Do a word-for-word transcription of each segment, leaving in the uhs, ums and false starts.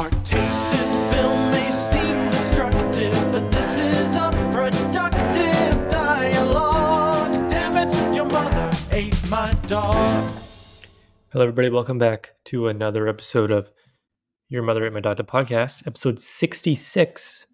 Our taste in film may seem destructive, but this is a productive dialogue. Damn it, your mother ate my dog. Hello, everybody. Welcome back to another episode of Your Mother Ate My Dog, the podcast, episode sixty-six.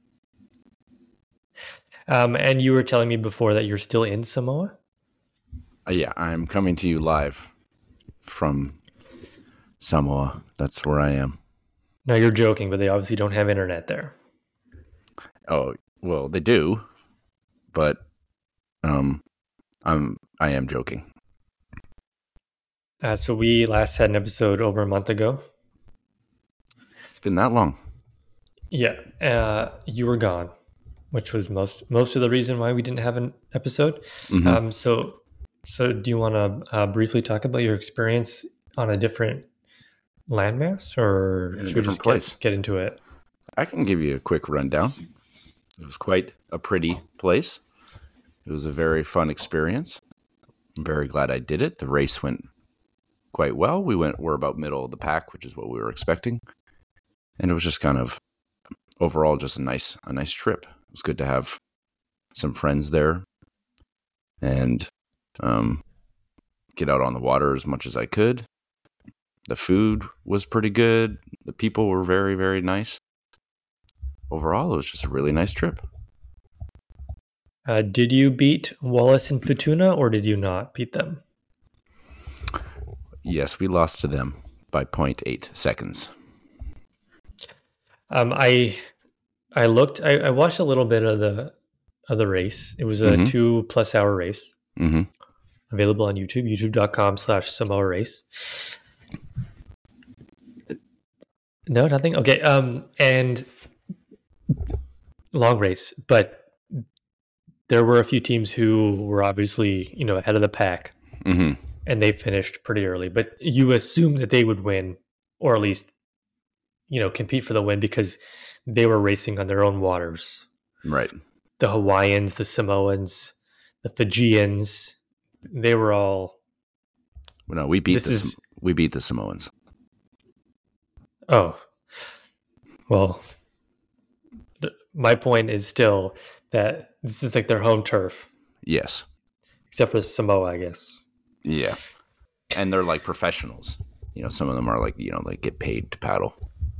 Um, and you were telling me before that you're still in Samoa? Uh, yeah, I'm coming to you live from Samoa. That's where I am. No, you're joking, but they obviously don't have internet there. Oh, well, they do, but um, I'm I am joking. Uh, so we last had an episode over a month ago. It's been that long. Yeah, uh, you were gone, which was most most of the reason why we didn't have an episode. Mm-hmm. Um, so, so do you want to uh, briefly talk about your experience on a different landmass, or In a should we different just place. get, get into it? I can give you a quick rundown. It was quite a pretty place. It was a very fun experience. I'm very glad I did it. The race went quite well. We went we're about middle of the pack, which is what we were expecting. And it was just kind of overall just a nice a nice trip. It was good to have some friends there and um, get out on the water as much as I could. The food was pretty good. The people were very, very nice. Overall, it was just a really nice trip. Uh, did you beat Wallace and Futuna, or did you not beat them? Yes, we lost to them by zero point eight seconds. Um, I I looked. I, I watched a little bit of the of the race. It was a Mhm. two plus hour race, Mm-hmm. available on YouTube. YouTube dot com slash Samoa Race. No, nothing. Okay. Um, and long race, but there were a few teams who were obviously, you know, ahead of the pack, Mm-hmm. and they finished pretty early. But you assume that they would win, or at least, you know, compete for the win because they were racing on their own waters. Right. The Hawaiians, the Samoans, the Fijians, they were all. No, we beat This the is- Sam- we beat the Samoans. Oh, well, th- my point is still that this is like their home turf, Yes. except for Samoa, I guess. Yeah. And they're like professionals. You know, some of them are like, you know, like get paid to paddle.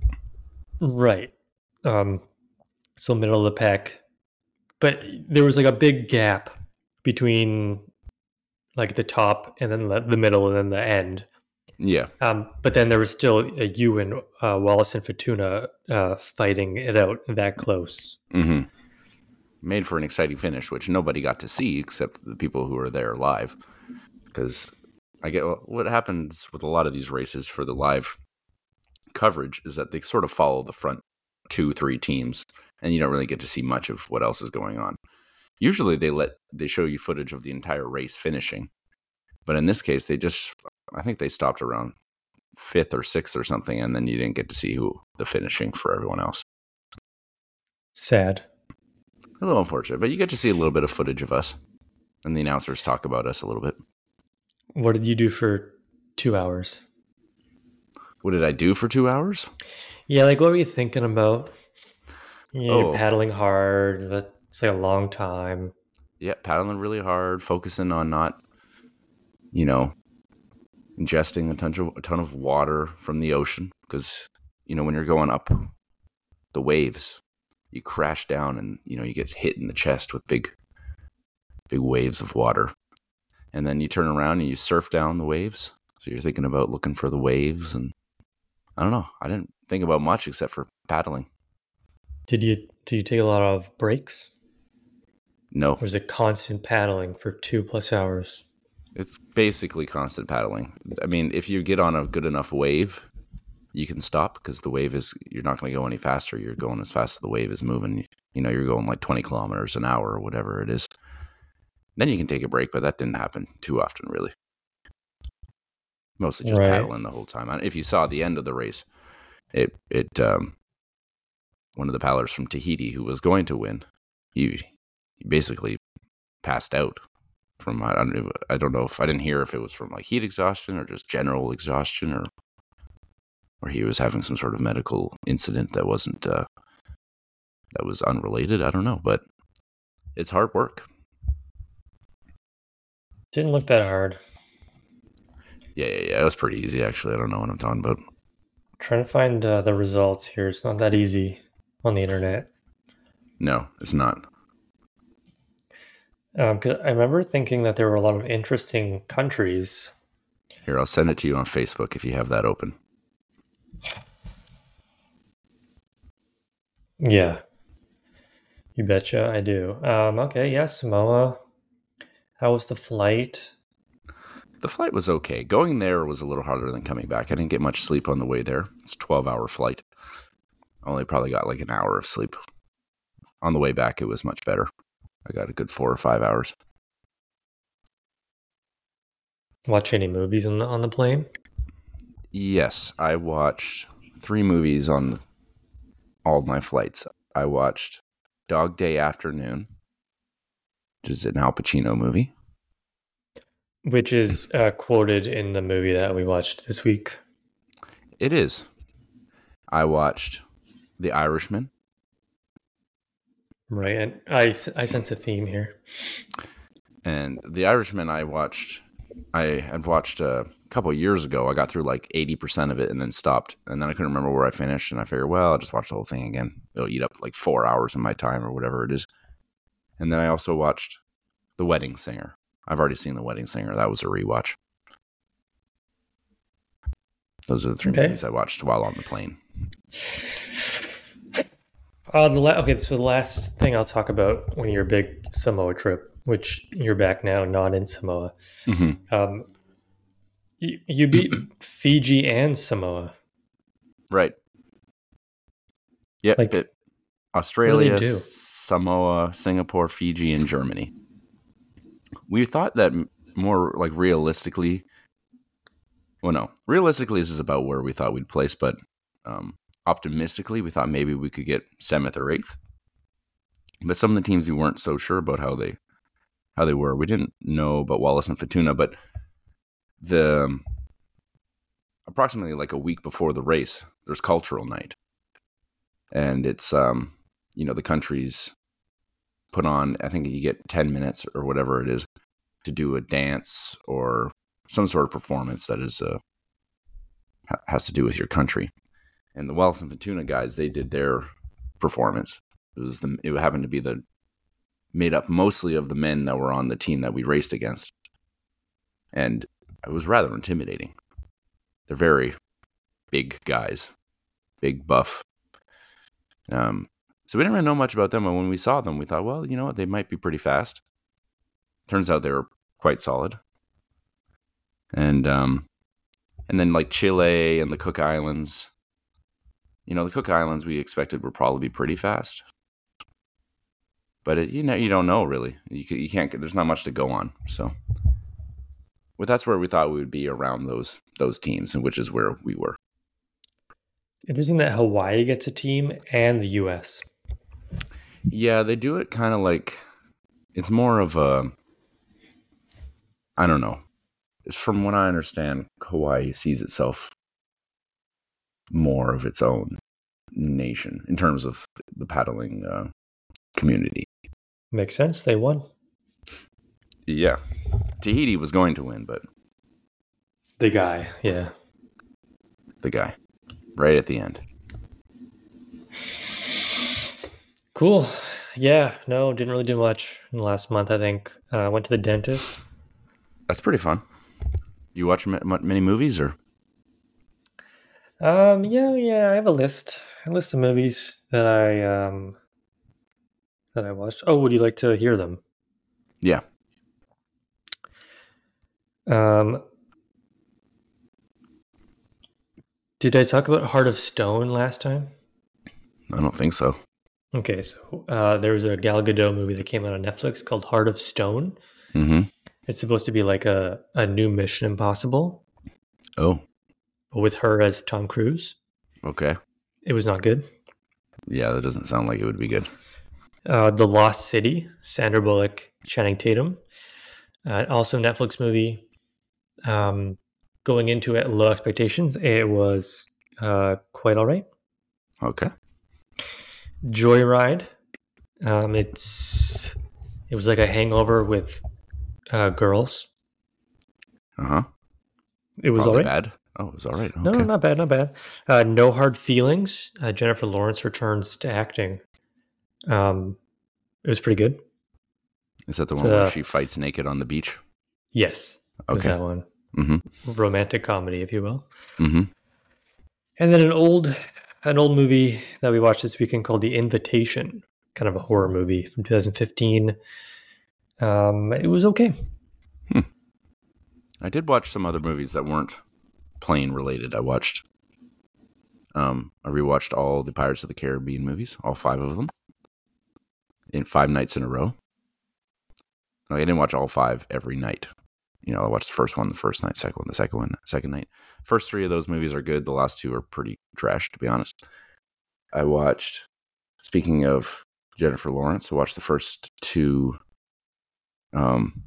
Right. Um, so middle of the pack. But there was like a big gap between like the top and then the the middle and then the end. Yeah. Um, but then there was still a you and uh, Wallace and Futuna uh, fighting it out that close. Mm-hmm. Made for an exciting finish, which nobody got to see except the people who were there live. Because I get what happens with a lot of these races for the live coverage is that they sort of follow the front two, three teams, and you don't really get to see much of what else is going on. Usually they let they show you footage of the entire race finishing. But in this case, they just I think they stopped around fifth or sixth or something, and then you didn't get to see who the finishing for everyone else. Sad. A little unfortunate, but you get to see a little bit of footage of us, and the announcers talk about us a little bit. What did you do for two hours? What did I do for two hours? Yeah, like what were you thinking about? You know, Oh. You're paddling hard. But it's like a long time. Yeah, paddling really hard, focusing on not, you know, ingesting a ton of a ton of water from the ocean because you know when you're going up the waves, you crash down and you know you get hit in the chest with big, big waves of water, and then you turn around and you surf down the waves. So you're thinking about looking for the waves, and I don't know. I didn't think about much except for paddling. Did you did you take a lot of breaks? No, Or was it constant paddling for two plus hours? it's basically constant paddling. I mean, if you get on a good enough wave, you can stop because the wave is, you're not going to go any faster. You're going as fast as the wave is moving. You know, you're going like twenty kilometers an hour or whatever it is. Then you can take a break, but that didn't happen too often, really. Mostly just Right. paddling the whole time. If you saw the end of the race, it, it, um, one of the paddlers from Tahiti who was going to win, he, he basically passed out from, I don't know, I don't know if I didn't hear if it was from like heat exhaustion or just general exhaustion or or he was having some sort of medical incident that wasn't uh, that was unrelated. I don't know, but it's hard work. Didn't look that hard. Yeah, yeah, yeah. It was pretty easy, actually. I don't know what I'm talking about. Trying to find uh, the results here. It's not that easy on the internet. No, it's not. Um, 'cause I remember thinking that there were a lot of interesting countries. Here, I'll send it to you on Facebook if you have that open. Yeah. You betcha I do. Um, okay, yeah, Samoa. How was the flight? The flight was okay. Going there was a little harder than coming back. I didn't get much sleep on the way there. It's a twelve-hour flight. I only probably got like an hour of sleep. On the way back, it was much better. I got a good four or five hours. Watch any movies on the, on the plane? Yes, I watched three movies on all my flights. I watched Dog Day Afternoon, which is an Al Pacino movie. Which is uh, quoted in the movie that we watched this week. It is. I watched The Irishman. Right, and I, I sense a theme here. And The Irishman I watched, I had watched a couple of years ago. I got through like eighty percent of it and then stopped. And then I couldn't remember where I finished. And I figured, well, I'll just watch the whole thing again. It'll eat up like four hours of my time or whatever it is. And then I also watched The Wedding Singer. I've already seen The Wedding Singer. That was a rewatch. Those are the three Okay. movies I watched while on the plane. Uh, the la- okay, so the last thing I'll talk about when your big Samoa trip, which you're back now, not in Samoa. Mm-hmm. Um, you, you beat Fiji and Samoa. Right. Yeah. Like, it, Australia, what do they do? Samoa, Singapore, Fiji, and Germany. We thought that more like realistically, well, no, realistically, this is about where we thought we'd place, but um, optimistically, we thought maybe we could get seventh or eighth. But some of the teams we weren't so sure about how they how they were. We didn't know about Wallace and Fortuna, but the um, approximately like a week before the race, there's cultural night, and it's um, you know the countries put on. I think you get ten minutes or whatever it is to do a dance or some sort of performance that is uh, ha- has to do with your country. And the Wallace and Fortuna guys, they did their performance. It was the it happened to be the made up mostly of the men that were on the team that we raced against, and it was rather intimidating. They're very big guys, big buff. Um, so we didn't really know much about them, and when we saw them, we thought, well, you know what, they might be pretty fast. Turns out they were quite solid. And um, and then like Chile and the Cook Islands. You know, the Cook Islands we expected would probably be pretty fast, but it, you know, you don't know really. You can, you can't. There's not much to go on. So, well, that's where we thought we would be around those those teams, and which is where we were. Interesting that Hawaii gets a team and the U S. Yeah, they do it kind of like it's more of a. I don't know. It's from what I understand, Hawaii sees itself more of its own nation in terms of the paddling uh, community. Makes sense. They won. Yeah. Tahiti was going to win, but The guy, yeah. the guy right at the end. Cool. Yeah, no, didn't really do much in the last month, I think. I uh, went to the dentist. That's pretty fun. You watch m- many movies or? Um, yeah, yeah, I have a list. A list of movies that I um that I watched. Oh, would you like to hear them? Yeah. Um Did I talk about Heart of Stone last time? I don't think so. Okay, so uh, there was a Gal Gadot movie that came out on Netflix called Heart of Stone. Mm-hmm. It's supposed to be like a, a new Mission Impossible, Oh, but with her as Tom Cruise. okay. It was not good. Yeah, that doesn't sound like it would be good. Uh, The Lost City, Sandra Bullock, Channing Tatum. Uh, also Netflix movie. Um, going into it, low expectations. It was uh, quite all right. Okay. Joyride. Um, it's it was like a hangover with uh, girls. Uh huh. It was Probably all right. bad. Oh, it was all right. Okay. No, no, not bad, not bad. Uh, no Hard Feelings. Uh, Jennifer Lawrence returns to acting. Um, it was pretty good. Is that the It's, one where uh, she fights naked on the beach? Yes, it was Okay. that one. Mm-hmm. Romantic comedy, if you will. Mm-hmm. And then an old, an old movie that we watched this weekend called The Invitation, kind of a horror movie from two thousand fifteen. Um, it was okay. I did watch some other movies that weren't plane related. I watched, um, I rewatched all the Pirates of the Caribbean movies, all five of them, in five nights in a row. Like, I didn't watch all five every night. You know, I watched the first one the first night, second one the second one, second night. First three of those movies are good. The last two are pretty trash, to be honest. I watched, speaking of Jennifer Lawrence, I watched the first two. Um,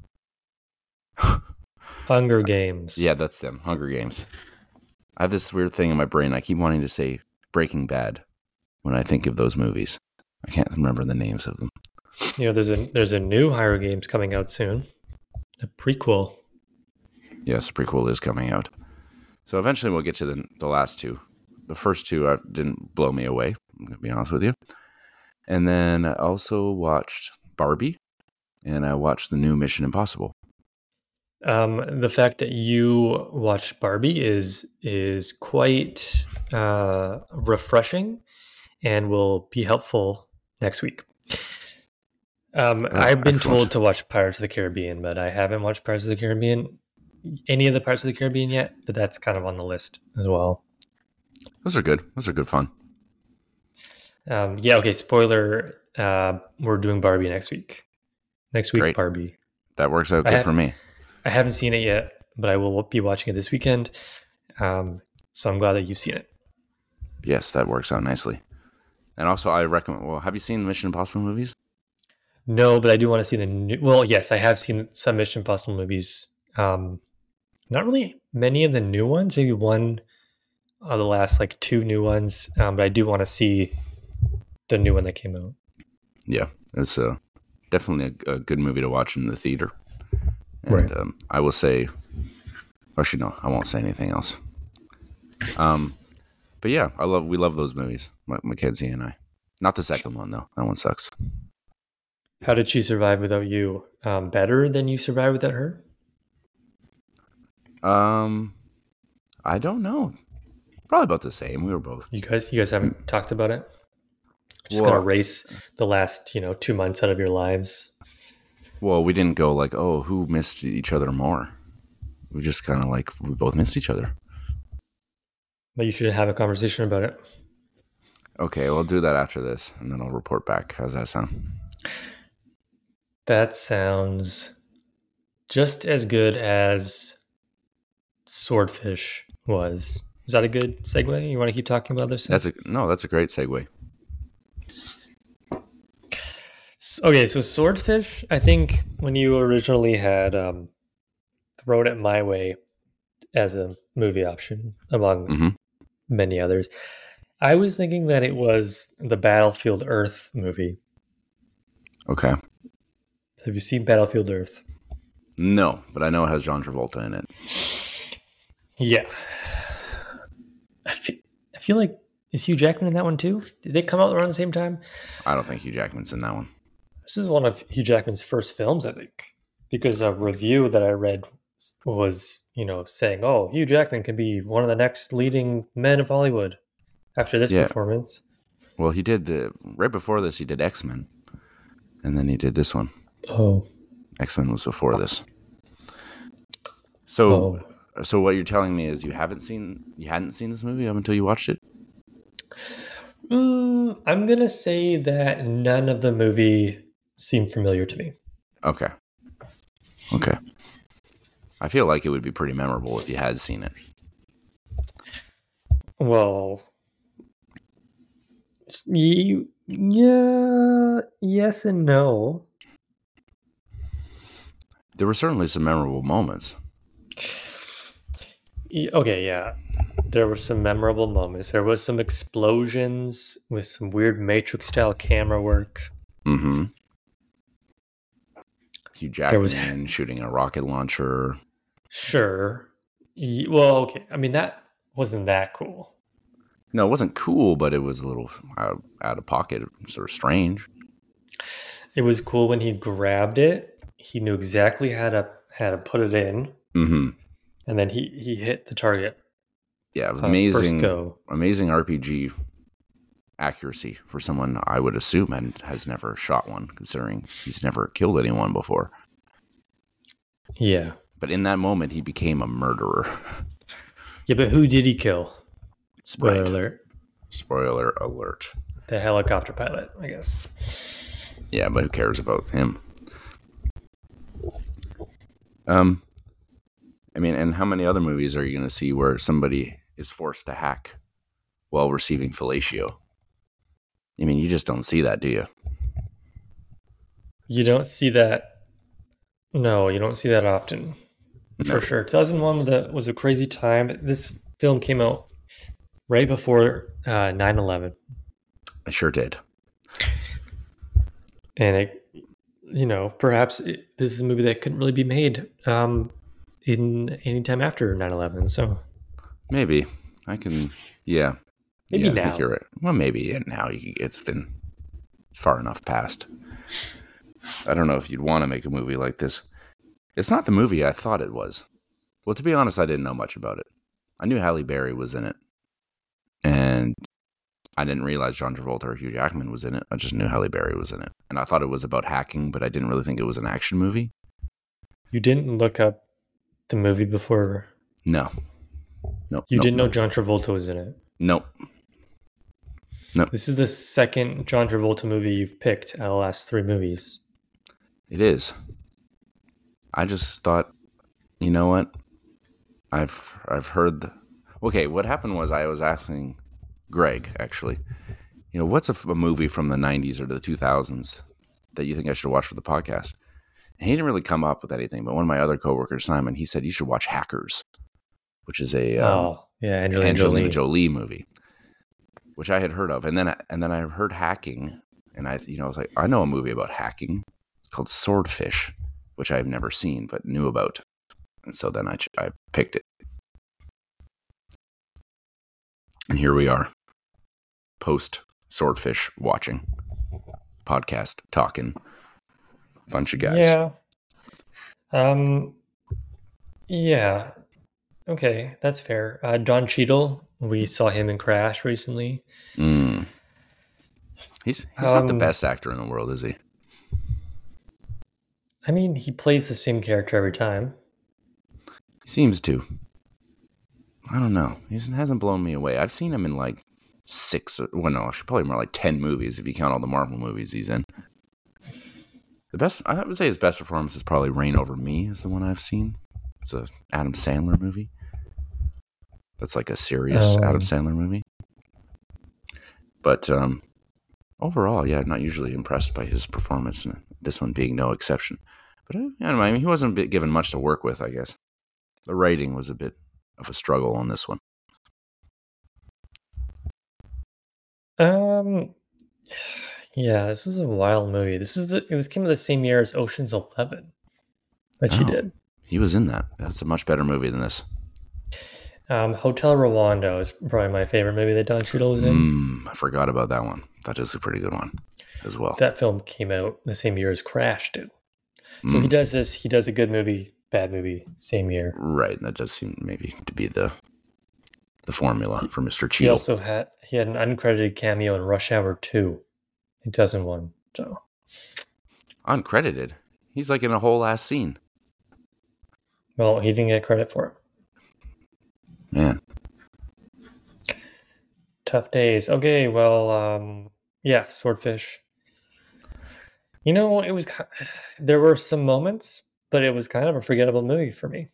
Hunger Games. yeah, that's them. Hunger Games. I have this weird thing in my brain. I keep wanting to say Breaking Bad when I think of those movies. I can't remember the names of them. You know, there's a there's a new Hunger Games coming out soon. A prequel. Yes, the prequel is coming out. So eventually we'll get to the, the last two. The first two uh, didn't blow me away, I'm going to be honest with you. And then I also watched Barbie, and I watched the new Mission Impossible. Um, the fact that you watched Barbie is is quite uh, refreshing, and will be helpful next week. Um, Oh, I've been excellent. told to watch Pirates of the Caribbean, but I haven't watched Pirates of the Caribbean, any of the Pirates of the Caribbean yet. But that's kind of on the list as well. Those are good. Those are good fun. Um, yeah. Okay. Spoiler. Uh, we're doing Barbie next week. Next week, Great. Barbie. That works out I good ha- for me. I haven't seen it yet, but I will be watching it this weekend. Um, so I'm glad that you've seen it. Yes, that works out nicely. And also, I recommend. Well, have you seen the Mission Impossible movies? No, but I do want to see the new. Well, yes, I have seen some Mission Impossible movies. Um, not really many of the new ones. Maybe one of the last like two new ones. Um, but I do want to see the new one that came out. Yeah, it's uh, definitely a, a good movie to watch in the theater. And Right. um, I will say, actually, no, I won't say anything else. Um, but yeah, I love we love those movies, M- Mackenzie and I. Not the second one though; that one sucks. How did she survive without you? Um, better than you survived without her? Um, I don't know. Probably about the same. We were both. You guys, you guys haven't talked about it. Just Well- gonna erase the last, you know, two months out of your lives. Well, we didn't go like, oh, who missed each other more. We just kind of like we both missed each other. But you should have a conversation about it. Okay, we'll do that after this, and then I'll report back. How's that sound? That sounds just as good as Swordfish was. Is that a good segue? You want to keep talking about this? That's a no. That's a great segue. Okay, so Swordfish, I think when you originally had um, thrown it my way as a movie option among hmm many others, I was thinking that it was the Battlefield Earth movie. Okay. Have you seen Battlefield Earth? No, but I know it has John Travolta in it. Yeah. I feel, I feel like, is Hugh Jackman in that one too? Did they come out around the same time? I don't think Hugh Jackman's in that one. This is one of Hugh Jackman's first films, I think, because a review that I read was, you know, saying, "Oh, Hugh Jackman can be one of the next leading men of Hollywood after this Yeah. performance." Well, he did the right before this. He did X-Men, and then he did this one. Oh, X-Men was before this. So, oh. so what you're telling me is you haven't seen you hadn't seen this movie up until you watched it? Mm, I'm gonna say that none of the movie seemed familiar to me. Okay. Okay. I feel like it would be pretty memorable if you had seen it. Well, you, yeah, yes and no. There were certainly some memorable moments. Y- Okay, yeah. there were some memorable moments. There was some explosions with some weird Matrix-style camera work. Mm-hmm. Hugh There was- Jackman shooting a rocket launcher. Sure. Ye- Well, okay. I mean, that wasn't that cool. No, it wasn't cool, but it was a little out, out of pocket, sort of strange. It was cool when he grabbed it. He knew exactly how to how to put it in, Mm-hmm. and then he, he hit the target. Yeah, it was uh, amazing. First go. Amazing R P G accuracy for someone I would assume and has never shot one, considering he's never killed anyone before. Yeah. But in that moment, he became a murderer. Yeah, but who did he kill? Spoiler Right. alert. Spoiler alert. The helicopter pilot, I guess. Yeah, but who cares about him? Um, I mean, and how many other movies are you going to see where somebody is forced to hack while receiving fellatio? I mean, you just don't see that, do you? You don't see that. No, you don't see that often. No. For sure. two thousand one was a, was a crazy time. This film came out right before uh, nine eleven. I sure did. And it, you know, perhaps it, this is a movie that couldn't really be made um, in any time after nine eleven. So Maybe I can. Yeah, Maybe yeah, I now. think you're right. Well, maybe yeah, now you, it's been it's far enough past. I don't know if you'd want to make a movie like this. It's not the movie I thought it was. Well, to be honest, I didn't know much about it. I knew Halle Berry was in it, and I didn't realize John Travolta or Hugh Jackman was in it. I just knew Halle Berry was in it, and I thought it was about hacking, but I didn't really think it was an action movie. you didn't look up the movie before. No, no, You no, didn't know no. John Travolta was in it. Nope. This is the second John Travolta movie you've picked out of the last three movies. It is. I just thought, you know what? I've I've heard the. Okay, what happened was I was asking Greg actually, you know, what's a, f- a movie from the nineties or the two thousands that you think I should watch for the podcast? And he didn't really come up with anything, but one of my other coworkers, Simon, he said you should watch Hackers, which is a um, oh, yeah, Angelina, Angelina Jolie. Jolie movie, which I had heard of, and then I- and then I heard hacking, and I you know I was like, I know a movie about hacking. It's called Swordfish, which I've never seen but knew about, and so then I ch- I picked it, and here we are, post Swordfish watching podcast talking, bunch of guys. Yeah. Um. Yeah. Okay, that's fair. Uh, Don Cheadle, we saw him in Crash recently. Mm. He's he's not the Um, best actor in the world, is he? I mean, he plays the same character every time. He seems to. I don't know. He hasn't blown me away. I've seen him in like six, or, well, no, actually probably more like ten movies if you count all the Marvel movies he's in. The best, I would say his best performance is probably Reign Over Me is the one I've seen. It's a Adam Sandler movie. That's like a serious Um, Adam Sandler movie. But um, overall, yeah, I'm not usually impressed by his performance, and this one being no exception. But uh, yeah, I mean, he wasn't a bit given much to work with, I guess. The writing was a bit of a struggle on this one. Um. Yeah, this was a wild movie. This is the, this came out the same year as Ocean's Eleven that she Oh. did. He was in that. That's a much better movie than this. Um, Hotel Rwanda is probably my favorite movie that Don Cheadle was in. Mm, I forgot about that one. That is a pretty good one as well. That film came out the same year as Crash did. So he Mm, does this. He does a good movie, bad movie, same year. right. That does seem maybe to be the the formula for Mister He Cheadle. also had he had an uncredited cameo in Rush Hour two in two thousand one. So Uncredited. He's like in a whole ass scene. well, he didn't get credit for it. Man. Tough days. Okay, well, um, yeah, Swordfish. You know, it was ki- there were some moments, but it was kind of a forgettable movie for me.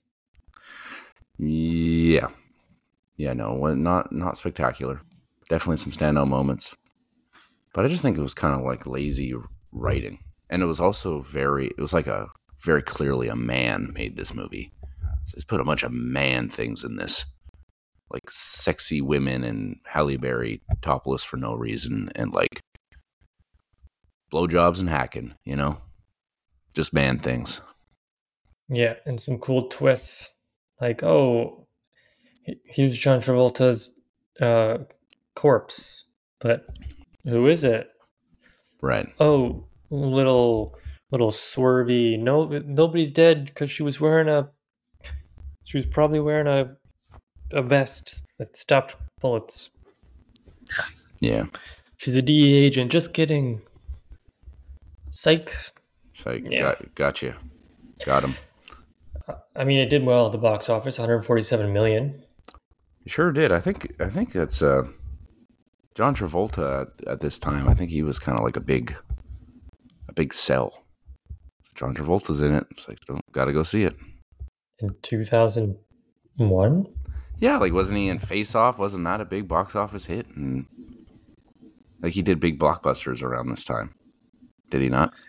Yeah. Yeah, no, well, not not spectacular. Definitely some standout moments. But I just think it was kind of like lazy writing. And it was also very, it was like a, very clearly a man made this movie. So he's put a bunch of man things in this. like sexy women and Halle Berry topless for no reason and like blowjobs and hacking, you know? Just man things. Yeah, and some cool twists. Like, oh, he- here's John Travolta's uh, corpse. But who is it? Right. Oh, little little swervy. No, nobody's dead because she was wearing a. She was probably wearing a a vest that stopped bullets. Yeah. She's a D E A agent. Just kidding. Psych. So Yeah. got gotcha. Got him. I mean, it did well at the box office, one hundred forty-seven million. You sure did. I think I think that's uh John Travolta at, at this time. I think he was kind of like a big a big sell. John Travolta's in it. It's like, oh, gotta go see it. In two thousand one? Yeah, like wasn't he in Face Off? Wasn't that a big box office hit? And like he did big blockbusters around this time. Did he not?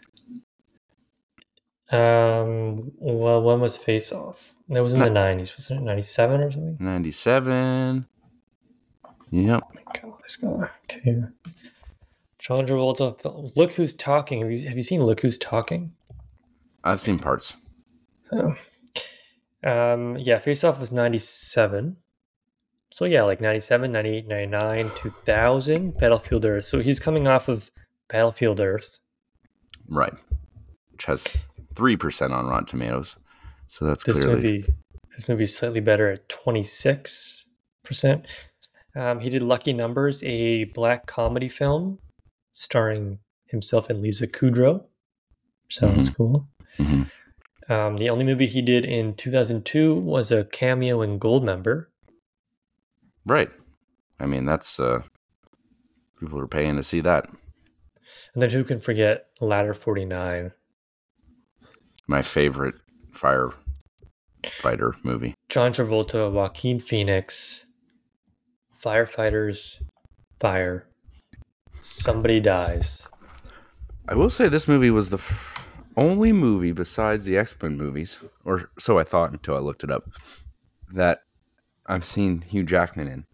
Um. Well, when was Face Off? That was in the nineties. Wasn't it ninety-seven or something? ninety-seven. Yep. Oh my God, let's go. Okay. John Travolta. Look Who's Talking. Have you have you seen Look Who's Talking? I've seen parts. Oh. Um. Yeah. Face Off was ninety-seven. So yeah, like ninety-seven, ninety-eight, ninety-nine, two thousand. Battlefield Earth. So he's coming off of Battlefield Earth. Right. Which has three percent on Rotten Tomatoes. So that's This clearly... movie, this movie is slightly better at twenty-six percent. Um, he did Lucky Numbers, a black comedy film starring himself and Lisa Kudrow. Sounds Mhm. cool. Mhm. Um, the only movie he did in two thousand two was a cameo in Goldmember. Right. I mean, that's... uh people are paying to see that. And then who can forget Ladder forty-nine? My favorite firefighter movie. John Travolta, Joaquin Phoenix, firefighters, fire, somebody dies. I will say this movie was the f- only movie besides the X-Men movies, or so I thought until I looked it up, that I've seen Hugh Jackman in.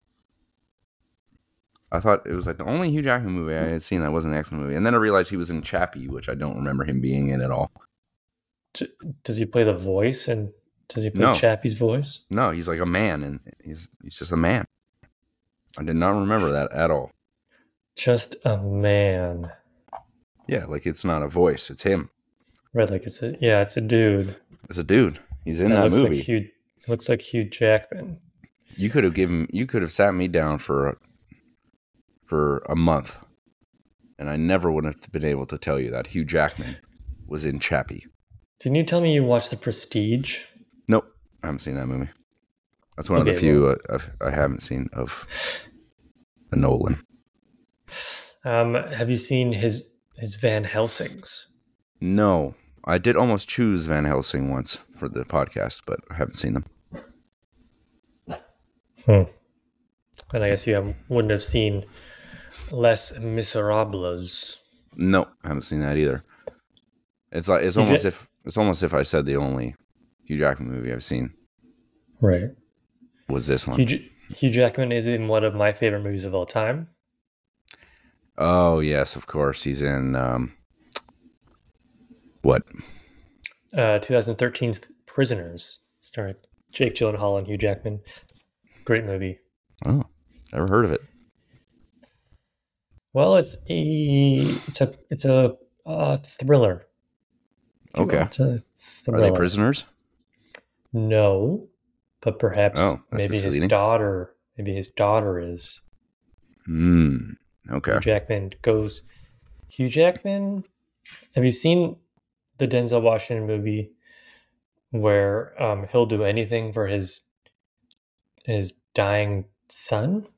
I thought it was like the only Hugh Jackman movie I had seen that wasn't an X-Men movie. And then I realized he was in Chappie, which I don't remember him being in at all. D- Does he play the voice, and does he play No. Chappie's voice? No, he's like a man, and he's he's just a man. I did not remember that at all. Just a man. Yeah, like it's not a voice, it's him. Right, like it's a yeah, it's a dude. It's a dude. He's in that, looks movie. Like Hugh, looks like Hugh Jackman. You could have given you could have sat me down for a, for a month, and I never would have been able to tell you that Hugh Jackman was in Chappie. Didn't you tell me you watched The Prestige? Nope, I haven't seen that movie. That's one Okay, of the few uh, I've, I haven't seen of the Nolan. Um, have you seen his his Van Helsings? No, I did almost choose Van Helsing once for the podcast, but I haven't seen them. Hmm. And I guess you have, wouldn't have seen Les Miserables. No, I haven't seen that either. It's like it's You almost did- if it's almost if I said the only Hugh Jackman movie I've seen Right. was this one. Hugh, J- Hugh Jackman is in one of my favorite movies of all time. Oh yes, of course he's in. Um, what? Uh, twenty thirteen's Prisoners, starring Jake Gyllenhaal and Hugh Jackman. Great movie. Oh, never heard of it. Well, it's a it's a it's a uh, thriller. if you will. Okay. It's a Are thriller. they prisoners? No, but perhaps Oh, that's maybe his misleading. daughter. Maybe his daughter is. Hmm. Okay. Hugh Jackman goes. Hugh Jackman. Have you seen the Denzel Washington movie where um, he'll do anything for his his dying son?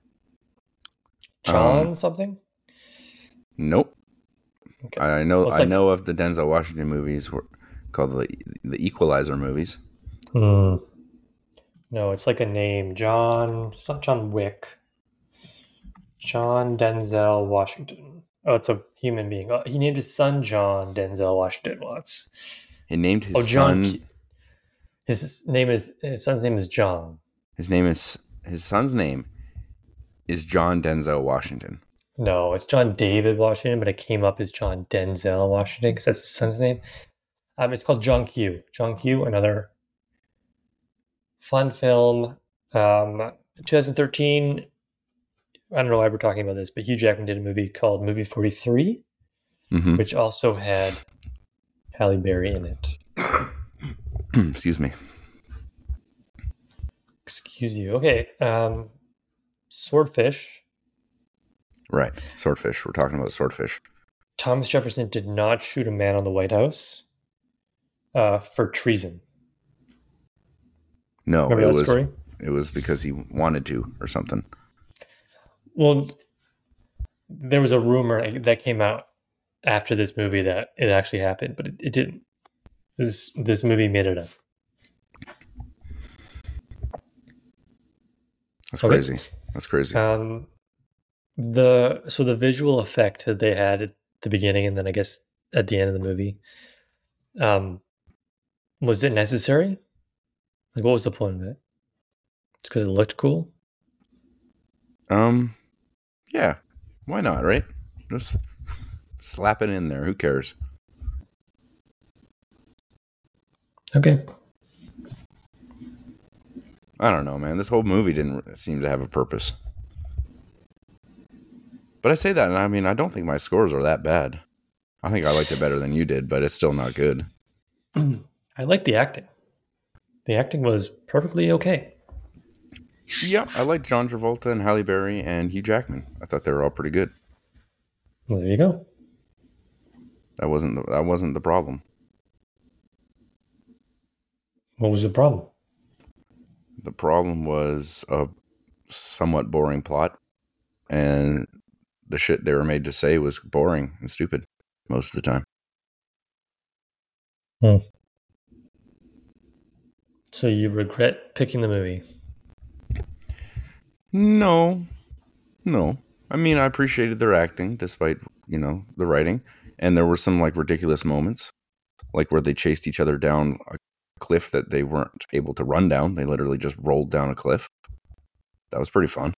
John Um, something? Nope. Okay. I know. Well, it's I like- know of the Denzel Washington movies were called the the Equalizer movies. Hmm. No, it's like a name. John. It's not John Wick. John Denzel Washington. Oh, it's a human being. Oh, he named his son John Denzel Washington once. He named his Oh, John. son. Ke- His name is his son's name is John. His name is his son's name is John Denzel Washington. No, it's John David Washington, but it came up as John Denzel Washington because that's his son's name. Um, it's called John Q. John Q, another fun film. Um, twenty thirteen, I don't know why we're talking about this, but Hugh Jackman did a movie called Movie forty-three, Mm-hmm. which also had Halle Berry in it. Excuse me. Excuse you. Okay. Um, Swordfish. Right. Swordfish. We're talking about Swordfish. Thomas Jefferson did not shoot a man on the White House uh, for treason. No, Remember it that was story? it was because he wanted to or something. Well, there was a rumor that came out after this movie that it actually happened, but it, it didn't. This this movie made it up. That's Okay. crazy. That's crazy. Um, the so the visual effect that they had at the beginning and then I guess at the end of the movie, um, was it necessary? Like, what was the point of it? It's because it looked cool. Um, yeah. Why not? Right? Just slap it in there. Who cares? Okay. I don't know, man. This whole movie didn't seem to have a purpose. But I say that, and I mean, I don't think my scores are that bad. I think I liked it better than you did, but it's still not good. I like the acting. The acting was perfectly okay. Yeah, I liked John Travolta and Halle Berry and Hugh Jackman. I thought they were all pretty good. Well, there you go. That wasn't the, that wasn't the problem. What was the problem? The problem was a somewhat boring plot, and the shit they were made to say was boring and stupid most of the time. Hmm. So you regret picking the movie? No, no. I mean, I appreciated their acting despite, you know, the writing. And there were some like ridiculous moments, like where they chased each other down a cliff that they weren't able to run down. They literally just rolled down a cliff. That was pretty fun.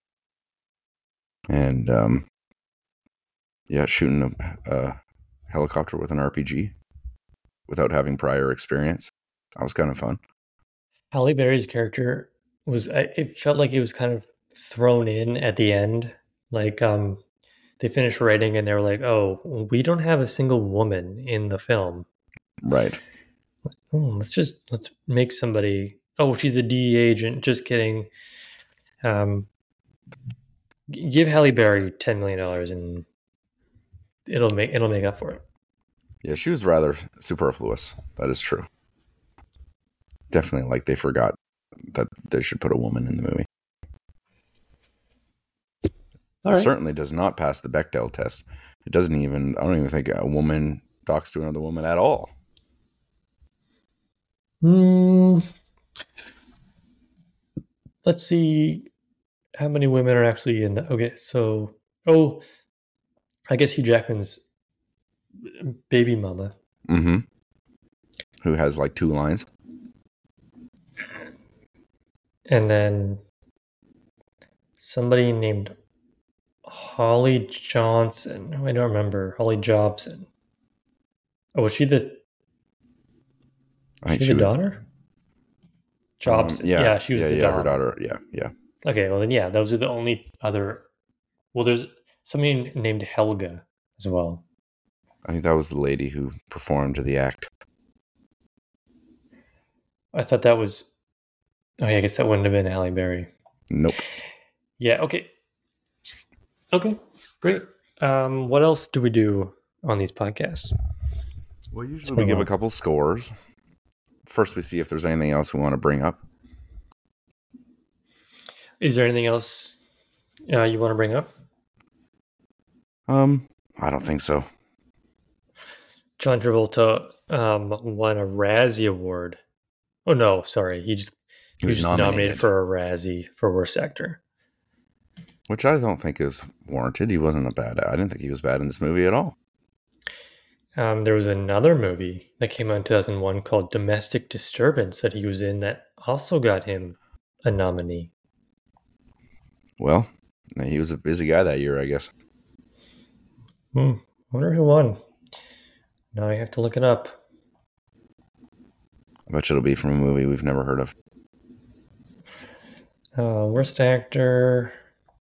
And, um, yeah, shooting a, a helicopter with an R P G without having prior experience. That was kind of fun. Halle Berry's character was, I- it felt like it was kind of thrown in at the end. Like, um, they finished writing and they were like, oh, we don't have a single woman in the film. Right. Oh, let's just, let's make somebody, oh, she's a D E A agent. Just kidding. Um, g- give Halle Berry ten million dollars and it'll make, it'll make up for it. Yeah, she was rather superfluous. That is true. Definitely like they forgot that they should put a woman in the movie. All It right. certainly does not pass the Bechdel test. It doesn't even, I don't even think a woman talks to another woman at all. Hmm. Let's see how many women are actually in the. Okay, so oh, I guess Hugh Jackman's baby mama. Mm-hmm. Who has like two lines. And then somebody named Holly Johnson. I don't remember. Holly Jobson. Oh, was she the I think she she the was, daughter? um, Jobson. yeah, yeah, she was yeah, the yeah, daughter. her daughter. Yeah, yeah. Okay, well then yeah, those are the only other. Well, there's somebody named Helga as well. I think that was the lady who performed the act. I thought that was. Oh yeah, I guess that wouldn't have been Halle Berry. Nope. Yeah, okay. Okay, great. Um, what else do we do on these podcasts? Well, usually What's we going give on? a couple scores. First, we see if there's anything else we want to bring up. Is there anything else uh, you want to bring up? Um, I don't think so. John Travolta um, won a Razzie Award. Oh no, sorry, he just he, He was was just nominated. nominated. for a Razzie for Worst Actor. Which I don't think is warranted. He wasn't a bad. I didn't think he was bad in this movie at all. Um, there was another movie that came out in two thousand one called Domestic Disturbance that he was in that also got him a nominee. Well, he was a busy guy that year, I guess. Hmm. Wonder who won. Now I have to look it up. I bet you it'll be from a movie we've never heard of. Uh, worst actor.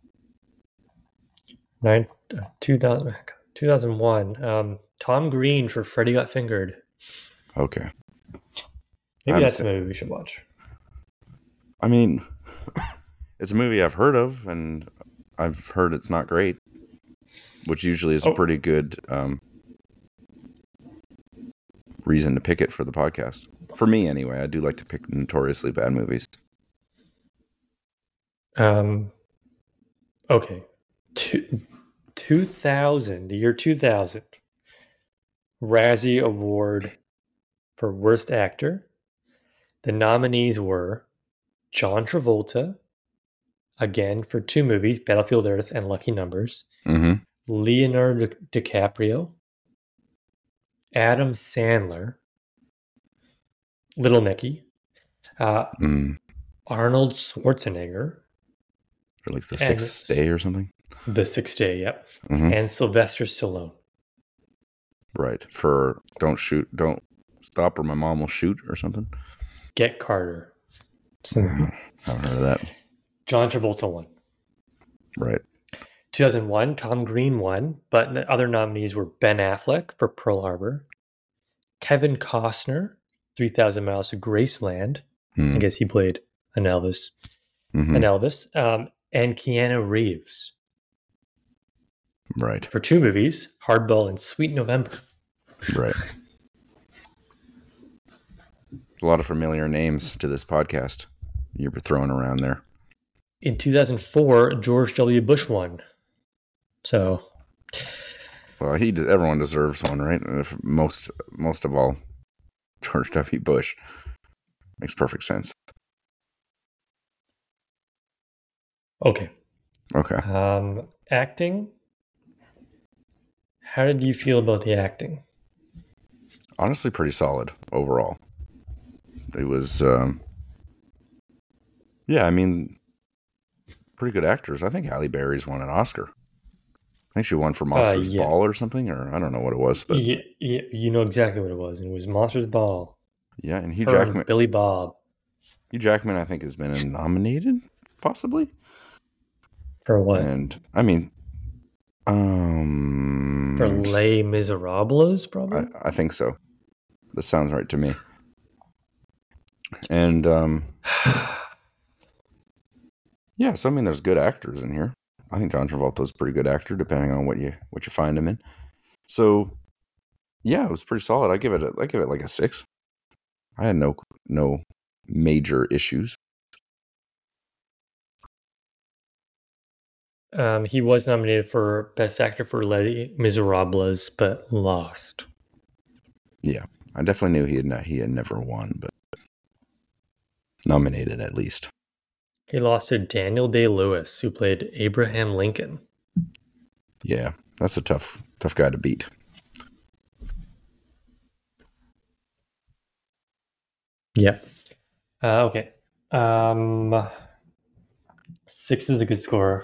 Nine, uh, two thousand, two thousand one. Um, Tom Green for Freddy Got Fingered. Okay. Maybe I'm that's sa- a movie we should watch. I mean, it's a movie I've heard of, and I've heard it's not great, which usually is Oh. a pretty good um, reason to pick it for the podcast. For me, anyway. I do like to pick notoriously bad movies. Um, okay. Two, 2000, the year two thousand. Razzie Award for Worst Actor. The nominees were John Travolta, again for two movies, Battlefield Earth and Lucky Numbers. Mm-hmm. Leonardo Di- DiCaprio, Adam Sandler, Little Nicky, uh, Mm. Arnold Schwarzenegger, For like the And sixth s- day or something. The Sixth Day, yep, Mm-hmm. and Sylvester Stallone. Right. For Don't Shoot, Don't Stop or My Mom Will Shoot or something. Get Carter. It's a movie. I haven't heard of that. John Travolta won. Right. two thousand one, Tom Green won, but the other nominees were Ben Affleck for Pearl Harbor, Kevin Costner, three thousand Miles to Graceland. Hmm. I guess he played an Elvis. Mhm. An Elvis. Um, and Keanu Reeves Right. for two movies, Hardball and Sweet November. Right. A lot of familiar names to this podcast you're throwing around there. In two thousand four, George W. Bush won. So, Well, he everyone deserves one, right? And if most most of all, George W. Bush makes perfect sense. okay. Okay. Um, acting. How did you feel about the acting? Honestly, pretty solid overall. It was, um, yeah, I mean, pretty good actors. I think Halle Berry's won an Oscar. I think she won for Monsters yeah. Ball or something, or I don't know what it was, but You, you, you know exactly what it was. And it was Monsters Ball. yeah, and Hugh Her and Jackman. Billy Bob. Hugh Jackman, I think, has been nominated, possibly. For what? And I mean, um, For Les Miserables, probably? I, I think so. That sounds right to me. And um, yeah, so I mean, there's good actors in here. I think John Travolta's a pretty good actor, depending on what you what you find him in. So yeah, it was pretty solid. I give it a, I give it like a six. I had no no major issues. Um, he was nominated for Best Actor for Les Miserables, but lost. Yeah, I definitely knew he had not, he had never won, but nominated at least. He lost to Daniel Day-Lewis, who played Abraham Lincoln. Yeah, that's a tough tough guy to beat. Yeah. Uh, okay. Um, six is a good score.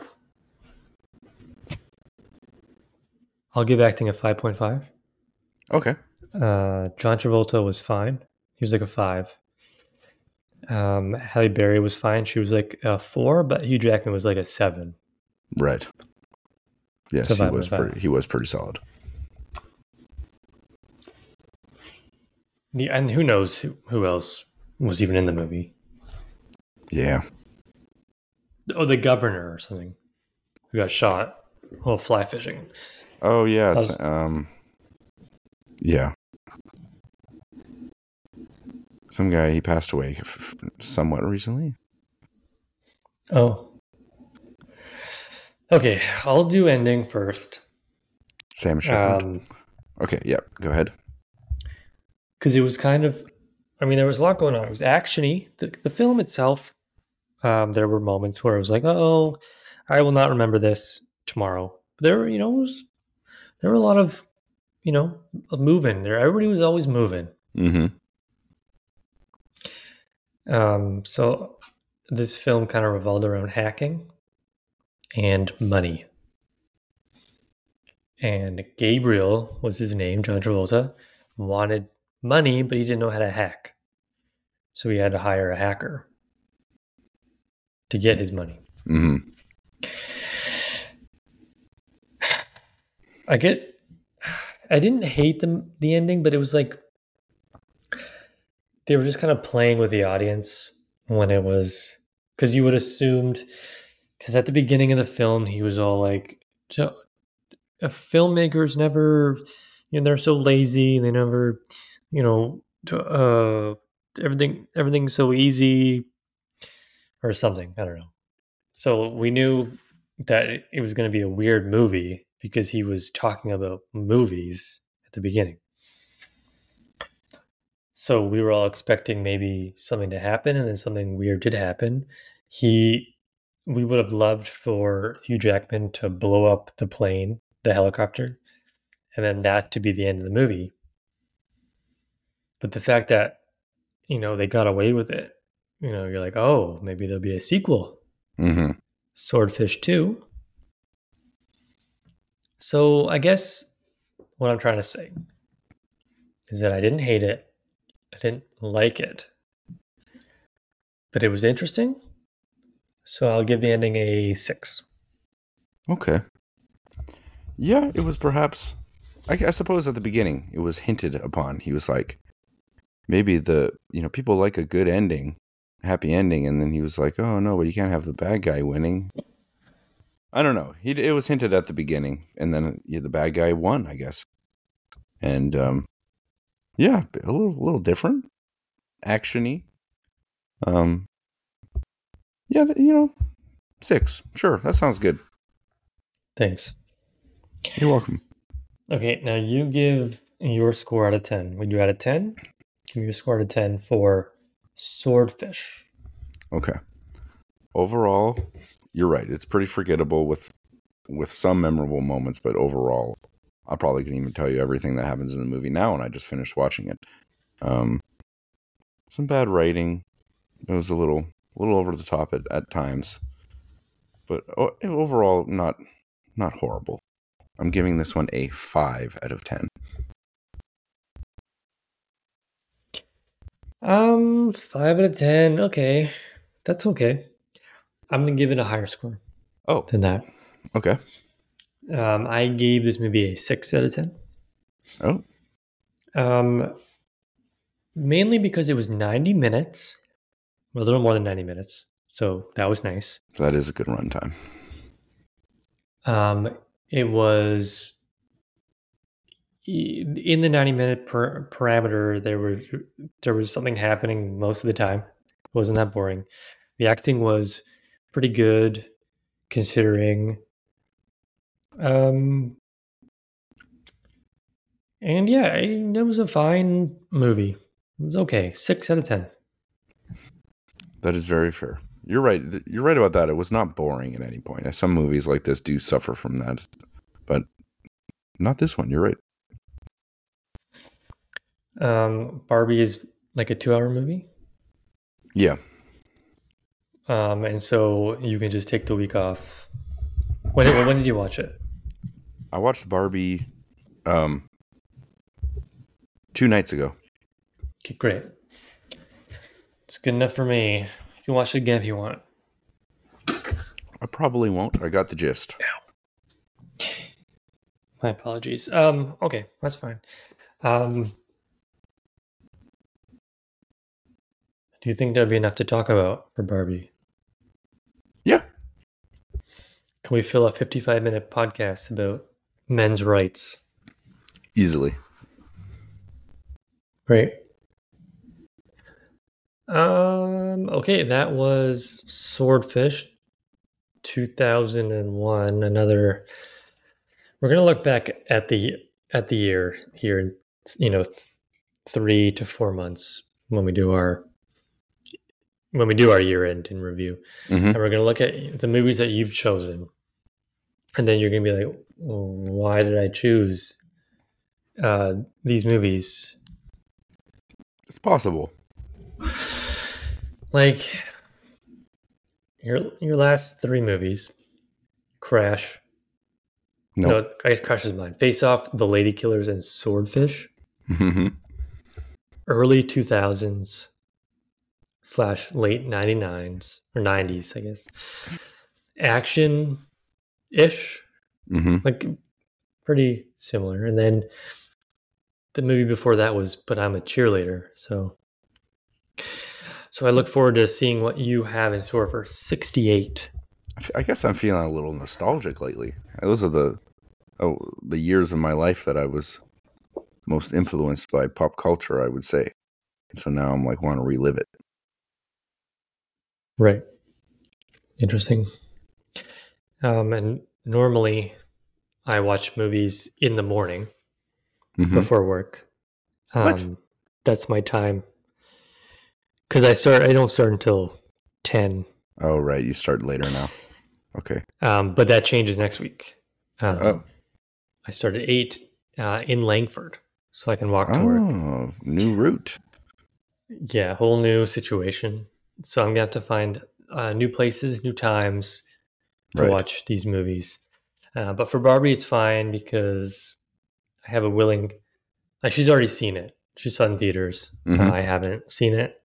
I'll give acting a five point five. Okay. Uh, John Travolta was fine. He was like a five. Um, Halle Berry was fine. She was like a four, but Hugh Jackman was like a seven. Right. Yes, So he five was point five. pretty. He was pretty solid. The, and who knows who, who else was even in the movie? Yeah. Oh, the governor or something who got shot while fly fishing. Oh yes. That was- Um. Yeah. Some guy, he passed away f- f- somewhat recently. Oh. Okay, I'll do ending first. Sam Shepard. Um, Okay. Yeah. Go ahead. because it was kind of, I mean, there was a lot going on. It was actiony. The, the film itself, um, there were moments where it was like, oh, I will not remember this tomorrow. But there were, you know, it was, there were a lot of, you know, moving there. Everybody was always moving. Mm-hmm. Um, so this film kind of revolved around hacking and money. And Gabriel was his name, John Travolta, wanted money, but he didn't know how to hack. So he had to hire a hacker to get his money. Mm-hmm. I get, I didn't hate the, the ending, but it was like, they were just kind of playing with the audience when it was, because you would assumed, because at the beginning of the film, he was all like, so, uh, filmmakers never, you know, they're so lazy, they never, you know, uh, everything, everything's so easy or something. I don't know. So we knew that it was going to be a weird movie because he was talking about movies at the beginning. So we were all expecting maybe something to happen, and then something weird did happen. He, we would have loved for Hugh Jackman to blow up the plane, the helicopter, and then that to be the end of the movie. But the fact that, you know, they got away with it, you know, you're like, oh, maybe there'll be a sequel, Mm-hmm. Swordfish two. So I guess what I'm trying to say is that I didn't hate it. I didn't like it. But it was interesting. So I'll give the ending a six. Okay. Yeah, it was perhaps, I, I suppose at the beginning, it was hinted upon. He was like, maybe the, you know, people like a good ending, happy ending. And then he was like, oh, no, but you can't have the bad guy winning. I don't know. He, it was hinted at the beginning. And then yeah, the bad guy won, I guess. And, um, yeah, a little, a little different. Action-y. Um, yeah, you know, six. Sure, that sounds good. Thanks. You're welcome. Okay, now you give your score out of ten. Would you out of ten? Give me your score out of ten for Swordfish. Okay. Overall, you're right. It's pretty forgettable with with some memorable moments, but overall, I probably can even tell you everything that happens in the movie now, and I just finished watching it. Um, some bad writing. It was a little, a little over the top at, at times, but o- overall, not not horrible. I'm giving this one a five out of ten. Um, five out of ten. Okay, that's okay. I'm gonna give it a higher score Oh, than that. okay. Um, I gave this movie a six out of ten. Oh, Um, mainly because it was ninety minutes, a little more than ninety minutes, so that was nice. that is a good runtime. Um, it was in the ninety minute per, parameter. There was there was something happening most of the time. It wasn't that boring. The acting was pretty good, considering. Um, and yeah, it, it was a fine movie. It was okay. Six out of ten. That is very fair. You're right. You're right about that. It was not boring at any point. Some movies like this do suffer from that, but not this one. You're right. Um, Barbie is like a two-hour movie. Yeah. Um, and so you can just take the week off. When when did you watch it? I watched Barbie um, two nights ago. Okay, great. It's good enough for me. You can watch it again if you want. I probably won't. I got the gist. My apologies. Um, okay, that's fine. Um, do you think there'll be enough to talk about for Barbie? Yeah. Can we fill a fifty-five minute podcast about men's rights? Easily. Great. Um, okay, that was Swordfish two thousand one. Another, we're going to look back at the at the year here in, you know, th- three to four months when we do our when we do our year end in review. Mm-hmm. And we're going to look at the movies that you've chosen. And then you're going to be like, well, why did I choose uh, these movies? It's possible. Like, Your your last three movies: Crash. Nope. No, I guess Crash is mine. Face Off, The Lady Killers, and Swordfish. Mm-hmm. Early two thousands slash late ninety-nines or nineties, I guess. Action ish, Mm-hmm. like pretty similar. And then the movie before that was But I'm a Cheerleader. So, so I look forward to seeing what you have in store for sixty-eight. I guess I'm feeling a little nostalgic lately. Those are the oh, the years of my life that I was most influenced by pop culture, I would say. So now I'm like, want to relive it. Right. Interesting. Um, and normally I watch movies in the morning Mhm. before work. Um, What? That's my time. Because I start, I don't start until ten. Oh, right. You start later now. Okay. Um, but that changes next week. Um, Oh. I start at eight uh, in Langford, so I can walk to work. Oh, new route. Yeah, whole new situation. So I'm gonna have to find uh, new places, new times to Right. watch these movies. Uh, but for Barbie, it's fine because I have a willing. Like, she's already seen it. She saw it in theaters. Mhm. Uh, I haven't seen it,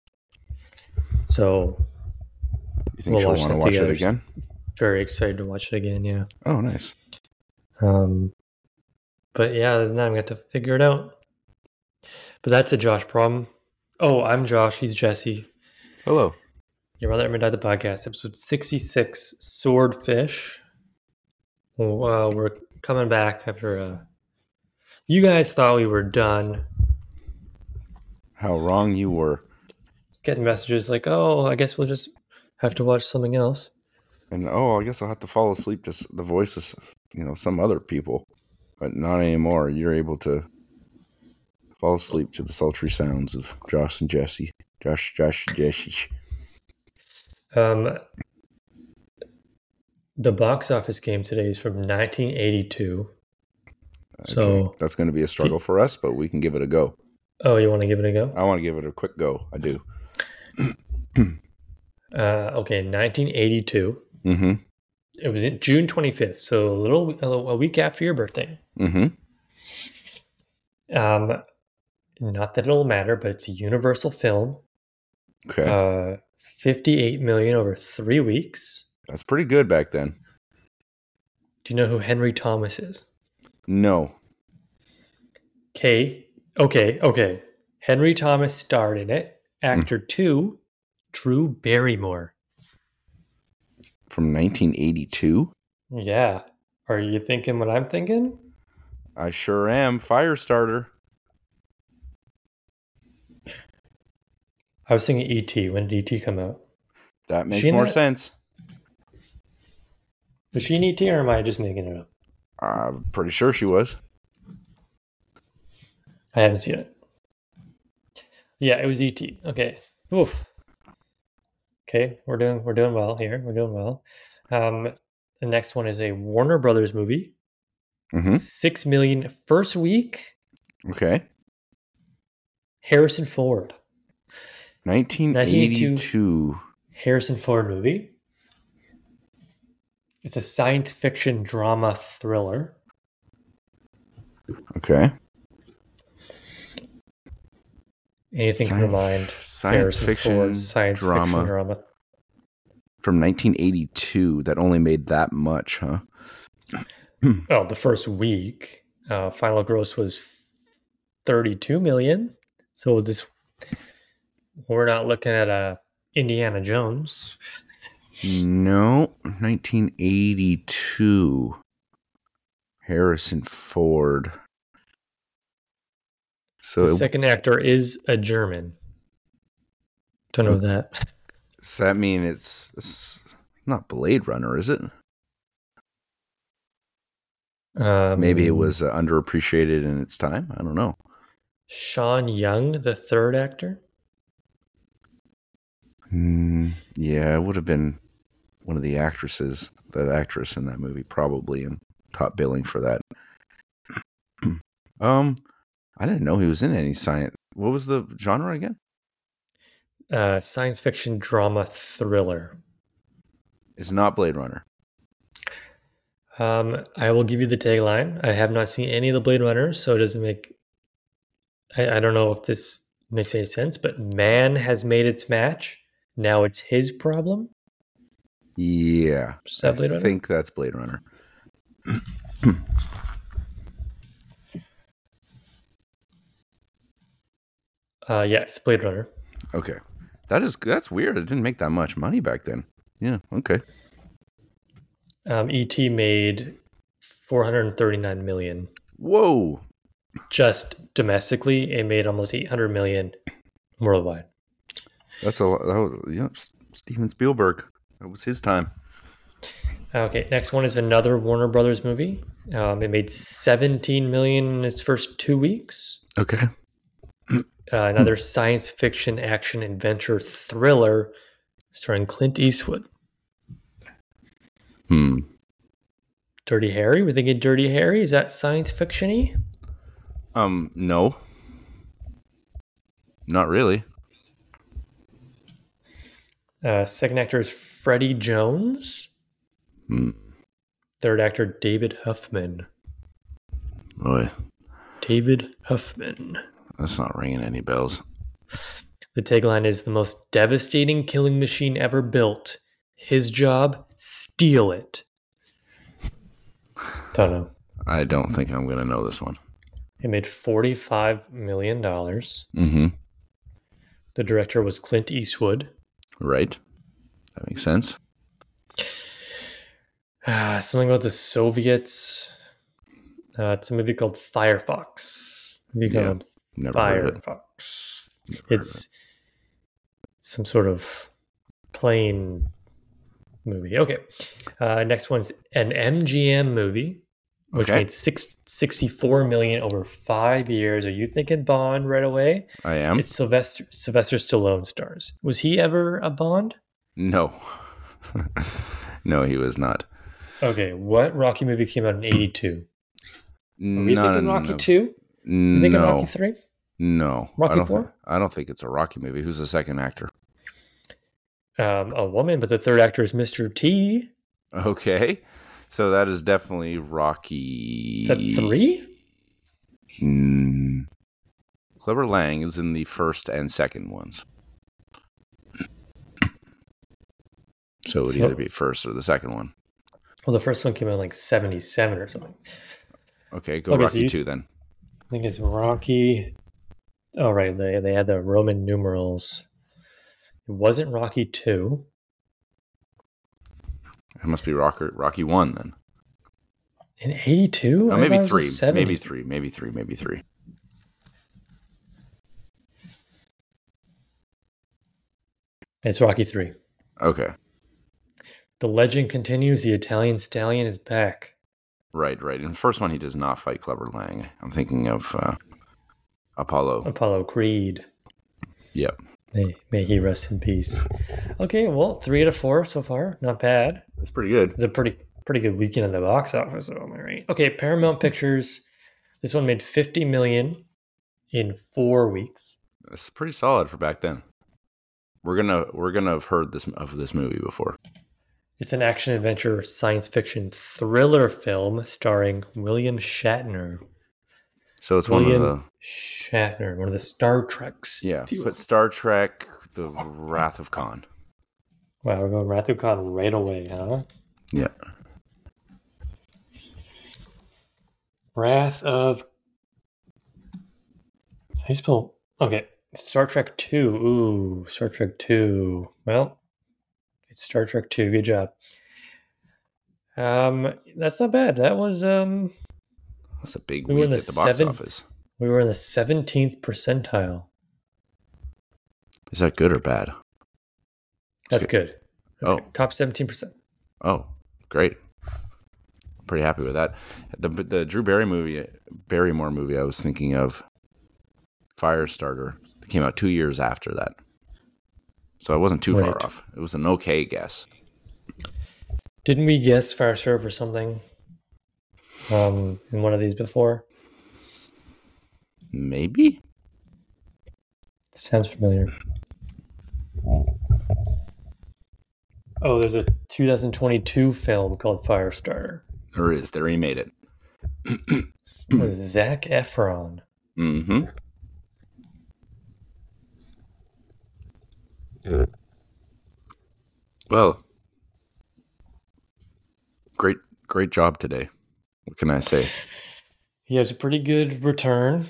so You think We'll she'll watch want to that watch it together. again? very excited to watch it again. Yeah. Oh, nice. Um, but yeah, now I'm gonna have to figure it out. But that's a Josh problem. Oh, I'm Josh. He's Jesse. Hello. Your Mother Ever Died, the podcast, episode sixty-six, Swordfish. Well, uh, we're coming back after. Uh, you guys thought we were done. How wrong you were. Getting messages like, "Oh, I guess we'll just have to watch something else." And oh, I guess I'll have to fall asleep to s- the voices, you know, some other people, but not anymore. You're able to fall asleep to the sultry sounds of Josh and Jesse. Josh, Josh, and Jesse. Um, the box office game today is from nineteen eighty-two. Okay. So, That's going to be a struggle for us, but we can give it a go. oh, you want to give it a go? I want to give it a quick go. I do. Uh, okay, nineteen eighty-two. Mm-hmm. It was in June twenty-fifth, so a little a week after your birthday. Mm-hmm. Um, not that it'll matter, but it's a Universal film. Okay. Uh, fifty-eight million over three weeks. That's pretty good back then. Do you know who Henry Thomas is? No. Okay, okay, okay. Henry Thomas starred in it. Actor two, Drew Barrymore. From nineteen eighty-two? Yeah. Are you thinking what I'm thinking? I sure am. Firestarter. I was thinking E T. When did E T come out? That makes She in more that? sense. Was she in E T or am I just making it up? I'm pretty sure she was. I haven't seen it. Yeah, it was E T. Okay. Oof. Okay, we're doing we're doing well here. We're doing well. Um, the next one is a Warner Brothers movie. Mm-hmm. Six million first week. Okay. Harrison Ford. nineteen eighty-two. Harrison Ford movie. It's a science fiction drama thriller. Okay. Anything to Science- remind science Harrison fiction Ford's science drama. fiction drama. From nineteen eighty-two. That only made that much, huh? Oh, the first week, uh, final gross was thirty-two million. So this, we're not looking at a Indiana Jones. No. nineteen eighty-two. Harrison Ford. So The it- second actor is a German. Don't know that. does that mean it's, it's not Blade Runner, is it? Um, Maybe it was uh, underappreciated in its time. I don't know. Sean Young, the third actor. Mm, yeah, it would have been one of the actresses, that actress in that movie, probably, and top billing for that. um, I didn't know he was in any science. What was the genre again? Uh, science fiction drama thriller. It's not Blade Runner. Um, I will give you the tagline. I have not seen any of the Blade Runners, so it doesn't make. I, I don't know if this makes any sense, but man has made its match. Now it's his problem. Yeah, Is that Blade I Runner? think that's Blade Runner. Uh, yeah, it's Blade Runner. Okay, that is that's weird. It didn't make that much money back then. Yeah. Okay. Um, E T made four hundred thirty-nine million Whoa. just domestically. It made almost eight hundred million worldwide. That's a lot. That was, you know, Steven Spielberg. That was his time. Okay, next one is another Warner Brothers movie. Um, it made seventeen million in its first two weeks. Okay. Uh, another science fiction action adventure thriller starring Clint Eastwood. Hmm. Dirty Harry? We're thinking Dirty Harry. Is that science fiction-y? Um. No. Not really. Uh, second actor is Freddie Jones. Hmm. Third actor, David Huffman. Boy, David Huffman. that's not ringing any bells. The tagline is the most devastating killing machine ever built. His job, steal it. Don't know. I don't think I'm gonna know this one. It made forty-five million dollars. Mm-hmm. The director was Clint Eastwood. Right. That makes sense. Uh, something about the Soviets. Uh, it's a movie called Firefox. Movie Yeah, called never heard of it. Firefox. It's some sort of plane movie. Okay. Uh, next one's an M G M movie, which Okay. made six, sixty-four million over five years. Are you thinking Bond right away? I am. It's Sylvester Sylvester Stallone stars. Was he ever a Bond? No. No, he was not. Okay, what Rocky movie came out in eighty-two? Are we No, thinking no, Rocky no. two? You thinking No. Rocky three? No. Rocky I don't four? thi- I don't think it's a Rocky movie. Who's the second actor? Um, a woman, but the third actor is Mister T. Okay. So that is definitely Rocky. Is that three? Mm. Clever Lang is in the first and second ones. So it would So- either be first or the second one. Well, the first one came out in like seventy-seven or something. Okay, go Okay, so Rocky you- two then. I think it's Rocky. Oh, right. They, they had the Roman numerals. It wasn't Rocky two. It must be Rocky, Rocky one then. In eighty-two? Oh, maybe three. Maybe three. Maybe three. Maybe three. It's Rocky three. Okay. The legend continues. The Italian stallion is back. Right, right. In the first one, he does not fight Clever Lang. I'm thinking of uh, Apollo. Apollo Creed. Yep. May, may he rest in peace. Okay, well, three out of four so far. Not bad. That's pretty good. It's a pretty pretty good weekend in the box office, though, am I right? Okay, Paramount Pictures. This one made fifty million in four weeks. That's pretty solid for back then. We're gonna we're gonna have heard this of this movie before. It's an action adventure science fiction thriller film starring William Shatner. So it's William one of the Shatner, one of the Star Treks. yeah. Put Star Trek: The Wrath of Khan. Wow, we're going Wrath of Khan right away, huh? Yeah. Wrath of. How do you spell? Okay, Star Trek two. Ooh, Star Trek two. Well, it's Star Trek two. Good job. Um, that's not bad. That was um, That's a big We were week in the at the box seven- office. we were in the seventeenth percentile. Is that good or bad? That's Okay. good. That's Oh. good. Top seventeen percent. Oh, great. I'm pretty happy with that. The the Drew Barry movie, Barrymore movie I was thinking of, Firestarter, that came out two years after that. So I wasn't too far Right. off. It was an okay guess. Didn't we guess Firestarter for something um, in one of these before? Maybe? Sounds familiar. Oh, there's a two thousand twenty-two film called Firestarter. There is. There he made it. With Zac Efron. Mm-hmm. Well, great, great job today. What can I say? He has a pretty good return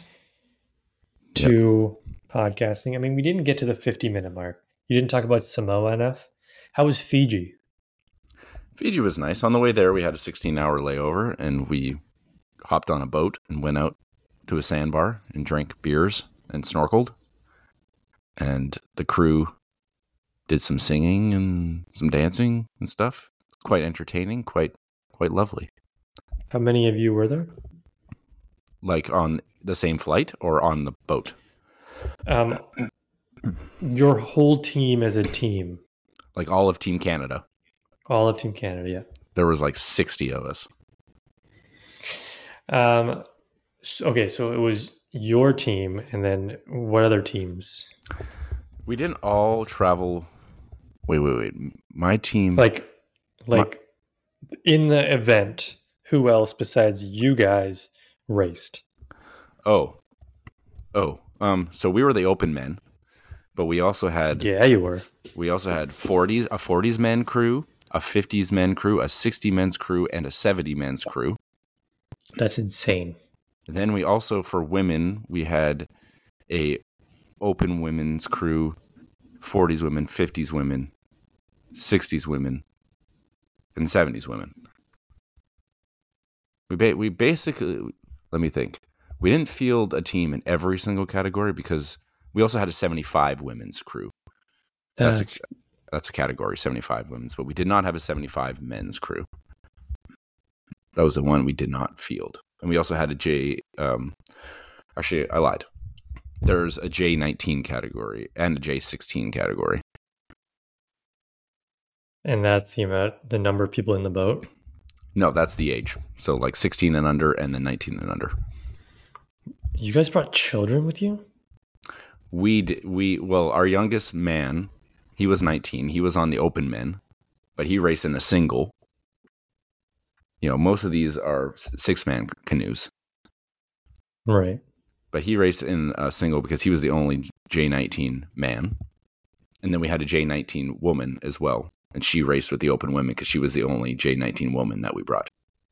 to yep. podcasting. I mean, we didn't get to the fifty minute mark. You didn't talk about Samoa enough. How was Fiji? Fiji was nice. On the way there, we had a sixteen hour layover, and we hopped on a boat and went out to a sandbar and drank beers and snorkeled. And the crew did some singing and some dancing and stuff. Quite entertaining, quite quite lovely. How many of you were there? Like on the same flight or on the boat? Um, your whole team as a team. Like all of Team Canada. All of Team Canada, yeah. There was like sixty of us. Um. So, okay, so it was your team, and then what other teams? We didn't all travel. Wait, wait, wait. My team. Like, like my... in the event, who else besides you guys raced? Oh, oh. Um. So we were the open men, but we also had. Yeah, you were. We also had forties, a forties men crew, a fifties men crew, a sixty men's crew, and a seventy men's crew. That's insane. Then we also, for women, we had a open women's crew, forties women, fifties women, sixties women, and seventies women. We ba- we basically, let me think. We didn't field a team in every single category because we also had a seventy-five women's crew. That's, that's a, that's a category, seventy-five women's, but we did not have a seventy-five men's crew. That was the one we did not field. And we also had a J, um, actually, I lied. There's a J nineteen category and a J sixteen category. And that's the amount, the number of people in the boat? No, that's the age. So like sixteen and under and then nineteen and under. You guys brought children with you? We, did, we well, our youngest man, he was nineteen. He was on the open men, but he raced in a single. You know, most of these are six-man canoes. Right. But he raced in a single because he was the only J nineteen man. And then we had a J nineteen woman as well. And she raced with the open women because she was the only J nineteen woman that we brought.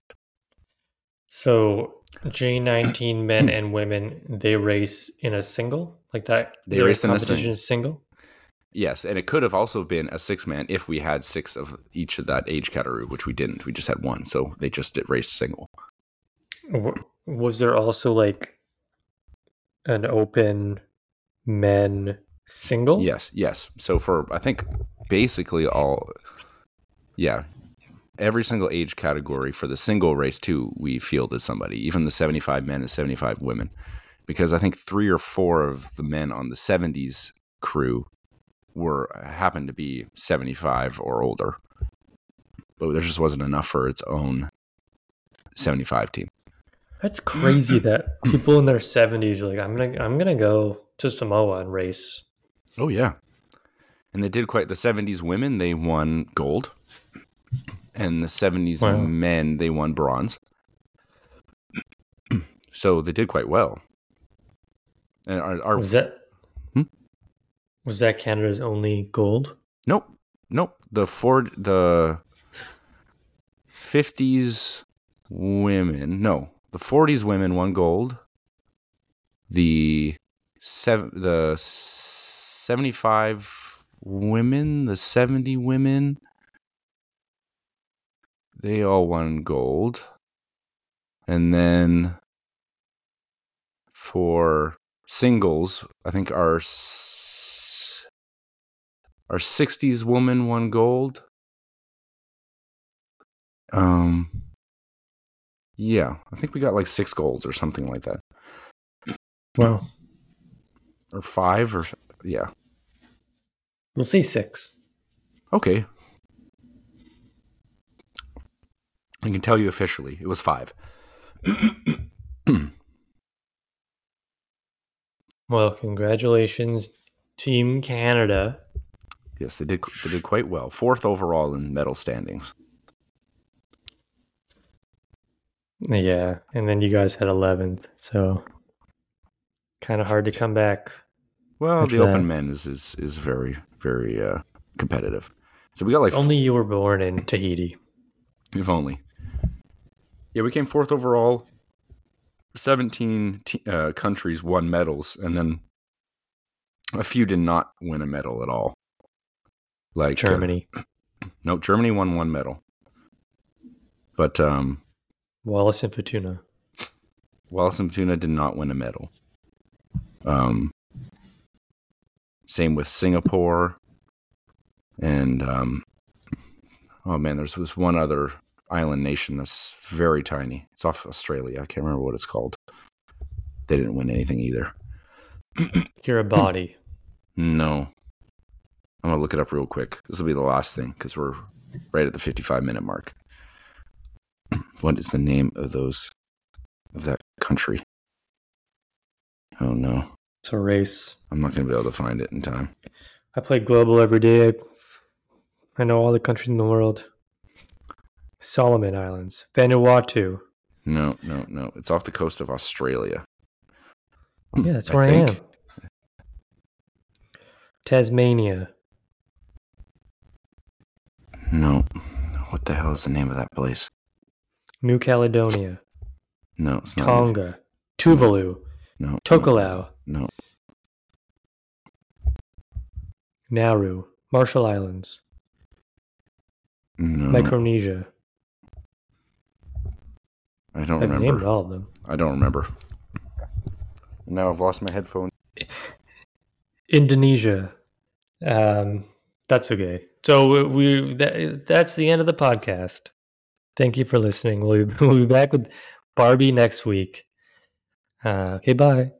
So J nineteen men and women, they race in a single? Like that? They raced in a single. single? Yes, and it could have also been a six-man if we had six of each of that age category, which we didn't. We just had one, so they just did race single. Was there also like an open men single? Yes, yes. So for, I think, basically all, yeah, every single age category for the single race too, we fielded somebody, even the seventy-five men and seventy-five women, because I think three or four of the men on the seventies crew were happened to be seventy-five or older, but there just wasn't enough for its own seventy-five team. That's crazy that people in their seventies are like, I'm gonna I'm gonna go to Samoa and race. Oh yeah, and they did quite. The seventies women, they won gold, and the seventies wow. men, they won bronze. So they did quite well. And our, our was that hmm? was that Canada's only gold? Nope, nope. The Ford, the fifties women, no, the forties women won gold. The seven, the seventy-five women, the seventy women, they all won gold. And then for singles, I think our our sixties woman won gold. Um, yeah, I think we got like six golds or something like that. Wow. Or five, or yeah. We'll say six. Okay. I can tell you officially, it was five. Well, congratulations, Team Canada. Yes, they did. They did quite well. Fourth overall in medal standings. Yeah, and then you guys had eleventh, so kind of hard to come back. Well, after the Open that. Men is is, is very very uh, competitive. So we got like Only you were born in Tahiti. if only. Yeah, we came fourth overall. Seventeen t- uh, countries won medals, and then a few did not win a medal at all. Like uh, Germany. no, Germany won one medal, but um, Wallace and Fortuna. Wallace and Fortuna did not win a medal. Um, same with Singapore, and um, oh man, there's was one other island nation that's very tiny. It's off Australia. I can't remember what it's called. They didn't win anything either. Kiribati. No, I'm gonna look it up real quick. This will be the last thing because we're right at the fifty-five minute mark. What is the name of those of that country? Oh no, It's a race. I'm not gonna be able to find it in time. I play global every day. I know all the countries in the world. Solomon Islands. Vanuatu. No, no, no. It's off the coast of Australia. Yeah, that's I where I, think. am. Tasmania. No. What the hell is the name of that place? New Caledonia. No, it's not. Tonga. Tuvalu. No. Tokelau. No. Nauru. Marshall Islands. No. Micronesia. I don't I've named remember. all of them. I don't remember. Now I've lost my headphone. Indonesia. Um, that's okay. So we that, that's the end of the podcast. Thank you for listening. We'll, we'll be back with Barbie next week. Uh, okay, bye.